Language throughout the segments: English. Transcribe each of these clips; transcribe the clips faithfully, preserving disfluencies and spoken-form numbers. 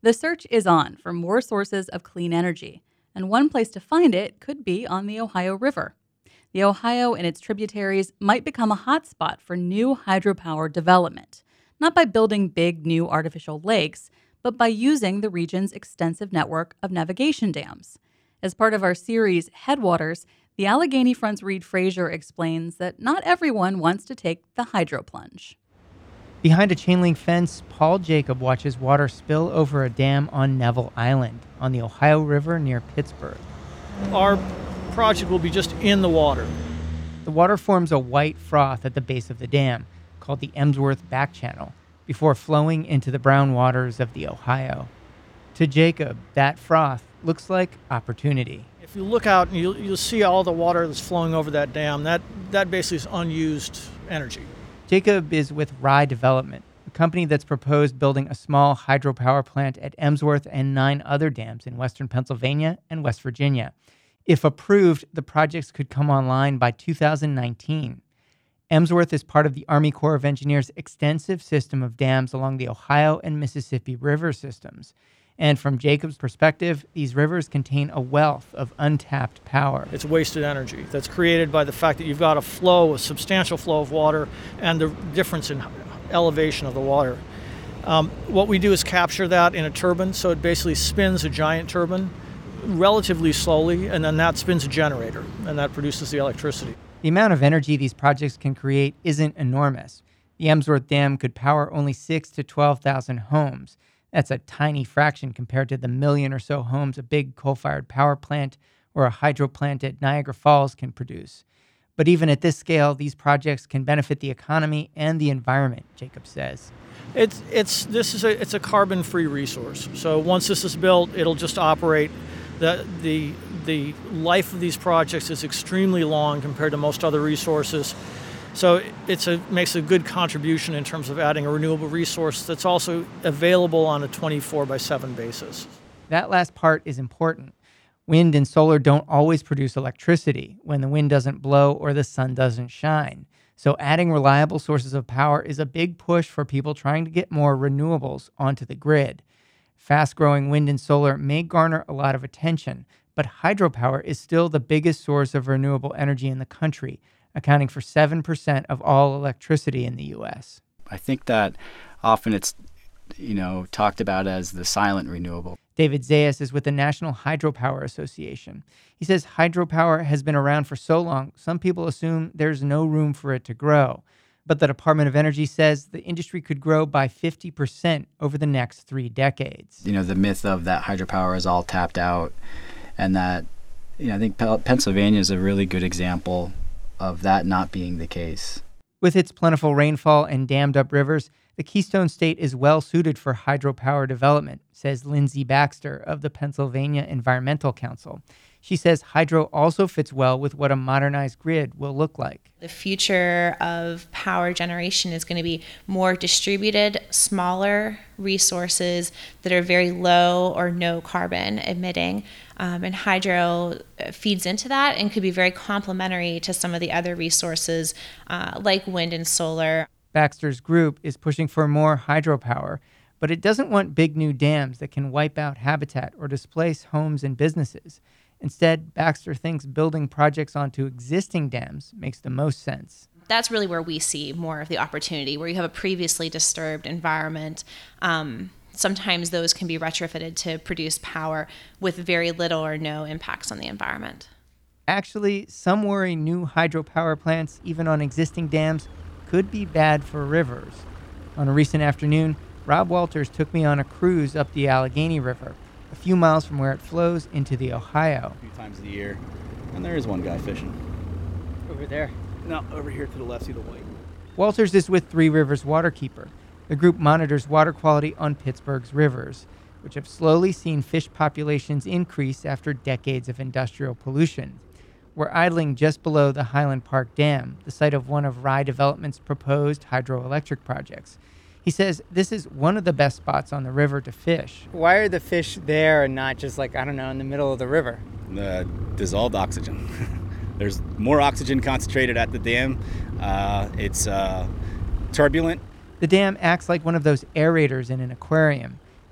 The search is on for more sources of clean energy, and one place to find it could be on the Ohio River. The Ohio and its tributaries might become a hotspot for new hydropower development, not by building big new artificial lakes, but by using the region's extensive network of navigation dams. As part of our series, Headwaters, the Allegheny Front's Reed Frazier explains that not everyone wants to take the hydro plunge. Behind a chain link fence, Paul Jacob watches water spill over a dam on Neville Island on the Ohio River near Pittsburgh. Our project will be just in the water. The water forms a white froth at the base of the dam, called the Emsworth Back Channel, before flowing into the brown waters of the Ohio. To Jacob, that froth looks like opportunity. If you look out and you'll, you'll see all the water that's flowing over that dam, that, that basically is unused energy. Jacob is with Rye Development, a company that's proposed building a small hydropower plant at Emsworth and nine other dams in western Pennsylvania and West Virginia. If approved, the projects could come online by two thousand nineteen. Emsworth is part of the Army Corps of Engineers' extensive system of dams along the Ohio and Mississippi river systems. And from Jacob's perspective, these rivers contain a wealth of untapped power. It's wasted energy that's created by the fact that you've got a flow, a substantial flow of water, and the difference in elevation of the water. Um, what we do is capture that in a turbine, so it basically spins a giant turbine relatively slowly, and then that spins a generator, and that produces the electricity. The amount of energy these projects can create isn't enormous. The Emsworth Dam could power only six to twelve thousand homes. That's a tiny fraction compared to the million or so homes a big coal-fired power plant or a hydro plant at Niagara Falls can produce. But even at this scale, these projects can benefit the economy and the environment, Jacob says. It's it's this is a it's a carbon-free resource. So once this is built, it'll just operate. The the the life of these projects is extremely long compared to most other resources. So it's a makes a good contribution in terms of adding a renewable resource that's also available on a twenty-four by seven basis. That last part is important. Wind and solar don't always produce electricity when the wind doesn't blow or the sun doesn't shine. So adding reliable sources of power is a big push for people trying to get more renewables onto the grid. Fast-growing wind and solar may garner a lot of attention, but hydropower is still the biggest source of renewable energy in the country, accounting for seven percent of all electricity in the U S. I think that often it's, you know, talked about as the silent renewable. David Zayas is with the National Hydropower Association. He says hydropower has been around for so long, some people assume there's no room for it to grow. But the Department of Energy says the industry could grow by fifty percent over the next three decades. You know, the myth of that hydropower is all tapped out, and that, you know, I think Pennsylvania is a really good example of that not being the case. With its plentiful rainfall and dammed-up rivers, the Keystone State is well suited for hydropower development, says Lindsay Baxter of the Pennsylvania Environmental Council. She says hydro also fits well with what a modernized grid will look like. The future of power generation is going to be more distributed, smaller resources that are very low or no carbon emitting. Um, and hydro feeds into that and could be very complementary to some of the other resources uh, like wind and solar. Baxter's group is pushing for more hydropower, but it doesn't want big new dams that can wipe out habitat or displace homes and businesses. Instead, Baxter thinks building projects onto existing dams makes the most sense. That's really where we see more of the opportunity, where you have a previously disturbed environment. Um, sometimes those can be retrofitted to produce power with very little or no impacts on the environment. Actually, some worry new hydropower plants, even on existing dams, could be bad for rivers. On a recent afternoon, Rob Walters took me on a cruise up the Allegheny River, a few miles from where it flows into the Ohio. A few times a year, and there is one guy fishing. Over there? No, over here to the left, see the white. Walters is with Three Rivers Waterkeeper. The group monitors water quality on Pittsburgh's rivers, which have slowly seen fish populations increase after decades of industrial pollution. We're idling just below the Highland Park Dam, the site of one of Rye Development's proposed hydroelectric projects. He says this is one of the best spots on the river to fish. Why are the fish there and not just like, I don't know, in the middle of the river? The dissolved oxygen. There's more oxygen concentrated at the dam. Uh, it's uh, turbulent. The dam acts like one of those aerators in an aquarium.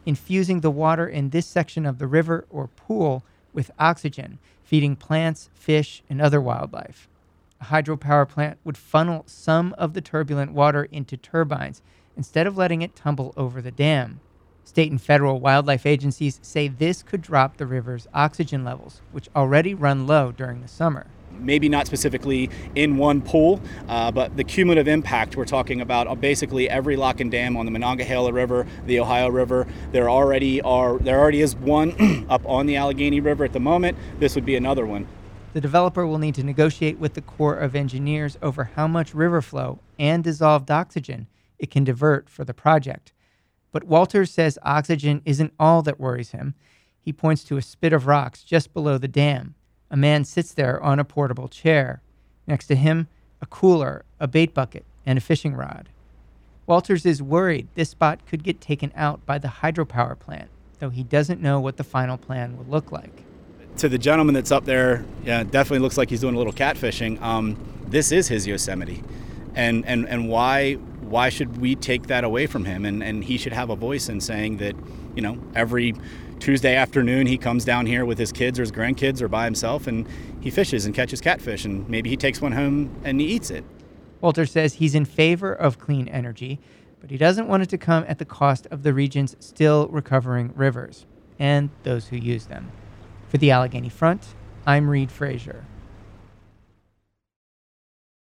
infusing the water in this section of the river or pool with oxygen, feeding plants, fish, and other wildlife. A hydropower plant would funnel some of the turbulent water into turbines instead of letting it tumble over the dam. State and federal wildlife agencies say this could drop the river's oxygen levels, which already run low during the summer. Maybe not specifically in one pool, uh, but the cumulative impact we're talking about uh, basically every lock and dam on the Monongahela River, the Ohio River. There already are there already is one up on the Allegheny River at the moment. This would be another one. The developer will need to negotiate with the Corps of Engineers over how much river flow and dissolved oxygen it can divert for the project. But Walters says oxygen isn't all that worries him. He points to a spit of rocks just below the dam. A man sits there on a portable chair. Next to him, a cooler, a bait bucket, and a fishing rod. Walters is worried this spot could get taken out by the hydropower plant, though he doesn't know what the final plan will look like. To the gentleman that's up there, yeah, definitely looks like he's doing a little catfishing. Um, this is his Yosemite. And, and, and why why should we take that away from him? And, and he should have a voice in saying that, you know, every Tuesday afternoon he comes down here with his kids or his grandkids or by himself and he fishes and catches catfish and maybe he takes one home and he eats it. Walter says he's in favor of clean energy, but he doesn't want it to come at the cost of the region's still recovering rivers and those who use them. For the Allegheny Front, I'm Reed Frazier.